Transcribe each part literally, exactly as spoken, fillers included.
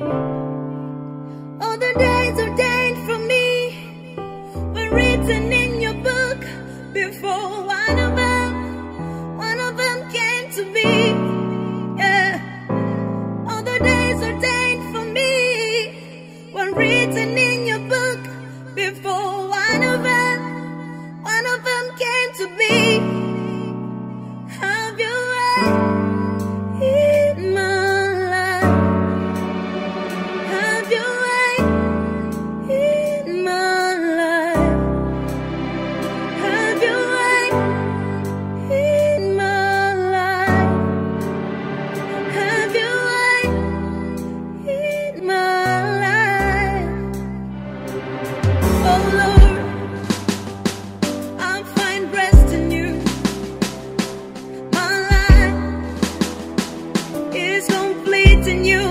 All the days ordained for me were written in your book before one of them, one of them came to be. Yeah. All the days ordained for me were written in your book before one of them, one of them came to be. Have your way in my life. Have your way in my life. Have your way in my life. Have your way in my life. Oh Lord, I find rest in you. My life is complete in you.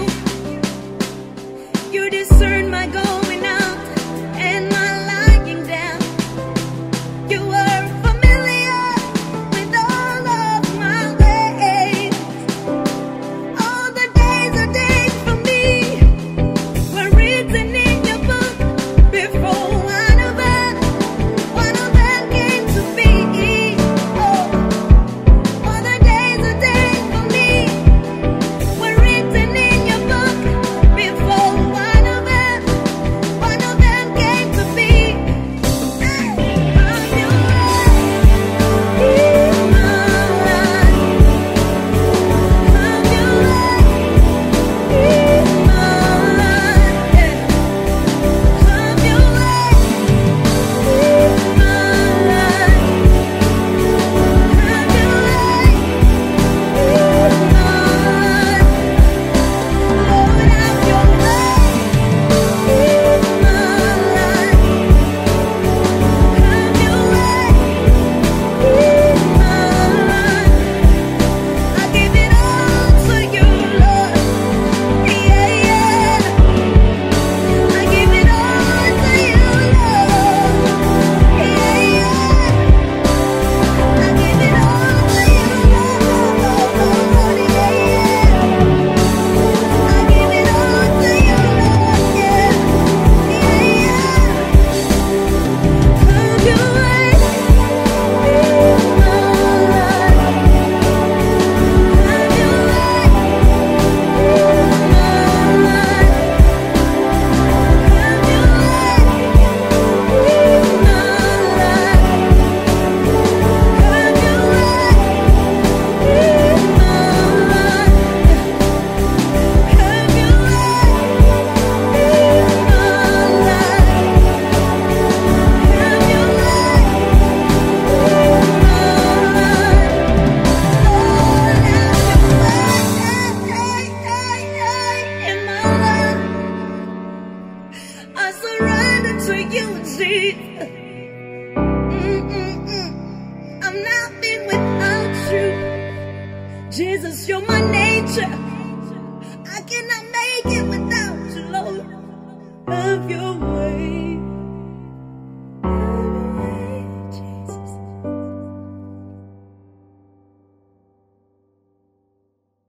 You discern my going out and my lying down. You are familiar with all of my ways. All the days ordained for me were written in your book before one of them, one of them came to be. Oh, all the days ordained for me were written in your book before one of them, one of them came to be. Have your way in my life. Have your way in my life. Have your way in my life. Have your way in my life. Lord, have your way in my life. Have your way in my life. I give it all to you, Lord. Yeah, yeah. I give it all to you, Lord. Yeah, yeah. I give it all to you, Lord. Yeah, yeah. I give it all to you, Lord. Yeah, yeah, yeah. Have your way in my life. Have your way in my life. Have your way in my life. Have your way in my life. Have your way in my life. I surrender to you, Jesus. Mm-mm-mm. I'm nothing without you. Jesus, you're my nature.